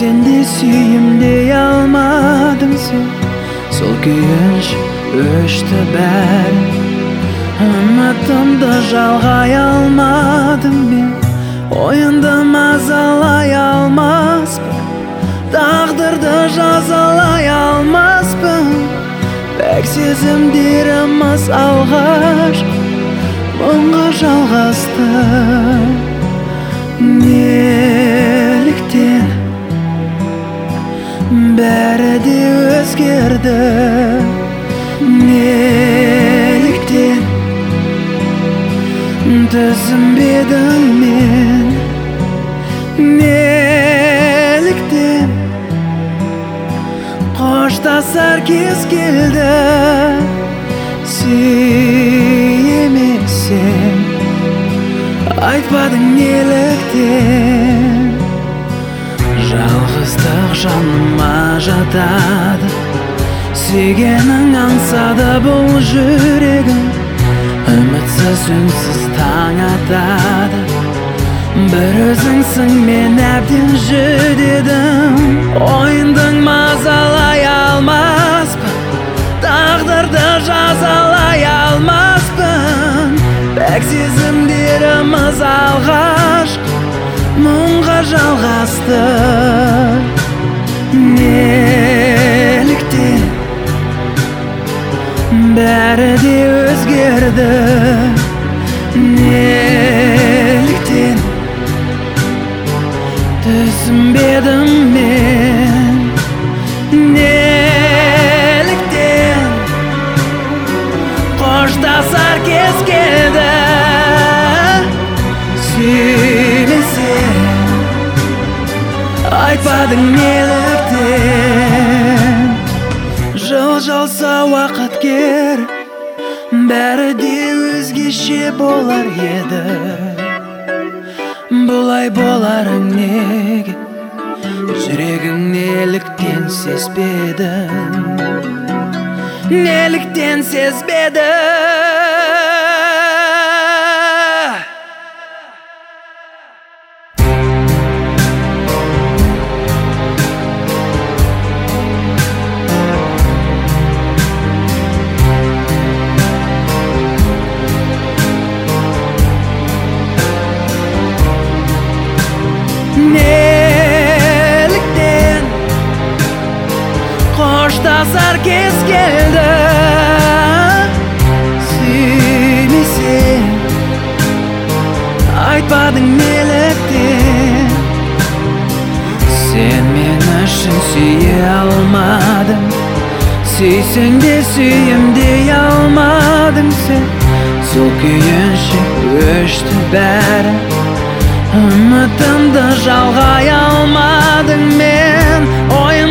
Süysen de süyüm dей almadың sen. Сол күйінші өшті бәрі. Үмітімді жалғай алмадым мен. Ойынды мазалай алмаспын, тағдырды жазалай алмаспын. Пәк сезімдеріміз алғаш мұңға жалғасты. Неліктен бәрі де өзгерді? Неліктен түсінбедім мен? Неліктен қоштасар кез келді? Сүйемесең айтпадың неліктен? Жалғыздық жаныма жатады, сүйгенің аңсады бұл жүрегім. Үмітсіз үнсіз таң атады, бір өзіңсің мен әбден жүдедім. Ойындың мазалай алмаспын, тағдырды жазалай алмаспын. Пәк сезімдеріміз алғаш мұңға жалғасты. Неліктен бәрі де өзгерді? Неліктен түсінбедім мен? Неліктен қоштасар кез келді? Сөйлесең айтпадың неліктен? Жыл жалса уақыт кер, бәрі де өзгеше болар еді. Бұлай боларың неге? Жүрегің неліктен сезбеді? Неліктен сезбеді? Неліктен қоштасар кез келді? Сүймесең айтпадың неліктен? Сен мен үшін сүйе алмадың, сүйсең де сүйем дей алмадың сен. Сол күйінші өшті бәрі, үмітімді жалғай алмадың мен.